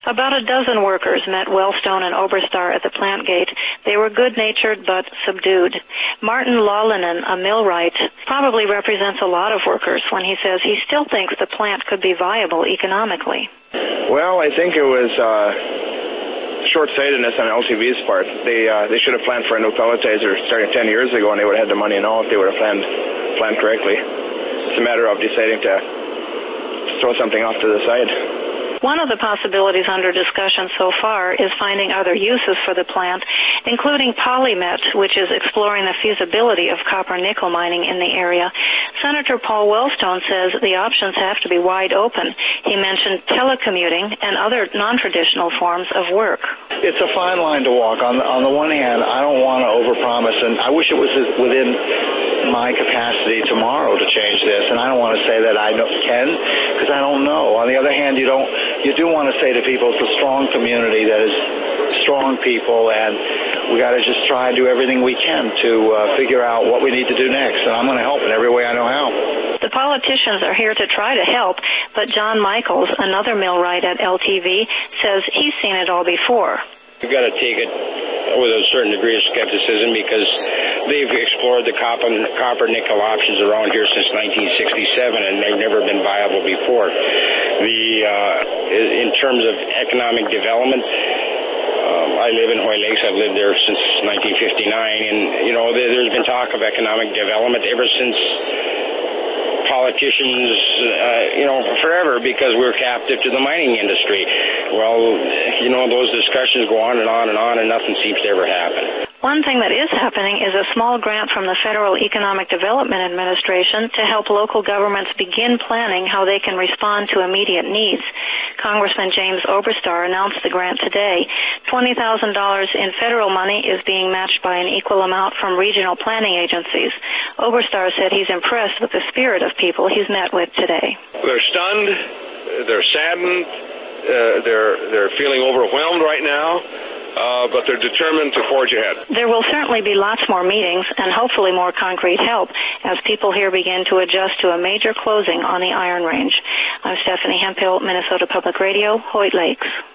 About a dozen workers met Wellstone and Oberstar at the plant gate. They were good-natured but subdued. Martin Lawlinen, a millwright, probably represents a lot of workers when he says he still thinks the plant could be viable economically. Well, I think it was short-sightedness on LTV's part. They should have planned for a new pelletizer starting 10 years ago, and they would have had the money now if they would have planned correctly. It's a matter of deciding to throw something off to the side. One of the possibilities under discussion so far is finding other uses for the plant, including Polymet, which is exploring the feasibility of copper-nickel mining in the area. Senator Paul Wellstone says the options have to be wide open. He mentioned telecommuting and other non-traditional forms of work. It's a fine line to walk. On the one hand, I don't want to overpromise, and I wish it was within my capacity tomorrow to change this, and I don't want to say that I can, because I don't know. On the other hand, you do want to say to people it's a strong community that is strong people, and we got to just try and do everything we can to figure out what we need to do next, and I'm going to help in every way I know how. The politicians are here to try to help, but John Michaels, another millwright at LTV, says he's seen it all before. You've got to take it with a certain degree of skepticism because they've explored the copper-nickel options around here since 1967, and they've never been viable before. In terms of economic development, I live in Hoy Lakes. I've lived there since 1959, and there's been talk of economic development ever since politicians, forever, because we're captive to the mining industry. Well, those discussions go on and on and on, and nothing seems to ever happen. One thing that is happening is a small grant from the Federal Economic Development Administration to help local governments begin planning how they can respond to immediate needs. Congressman James Oberstar announced the grant today. $20,000 in federal money is being matched by an equal amount from regional planning agencies. Oberstar said he's impressed with the spirit of people he's met with today. They're stunned. They're saddened. They're feeling overwhelmed right now. But they're determined to forge ahead. There will certainly be lots more meetings and hopefully more concrete help as people here begin to adjust to a major closing on the Iron Range. I'm Stephanie Hemphill, Minnesota Public Radio, Hoyt Lakes.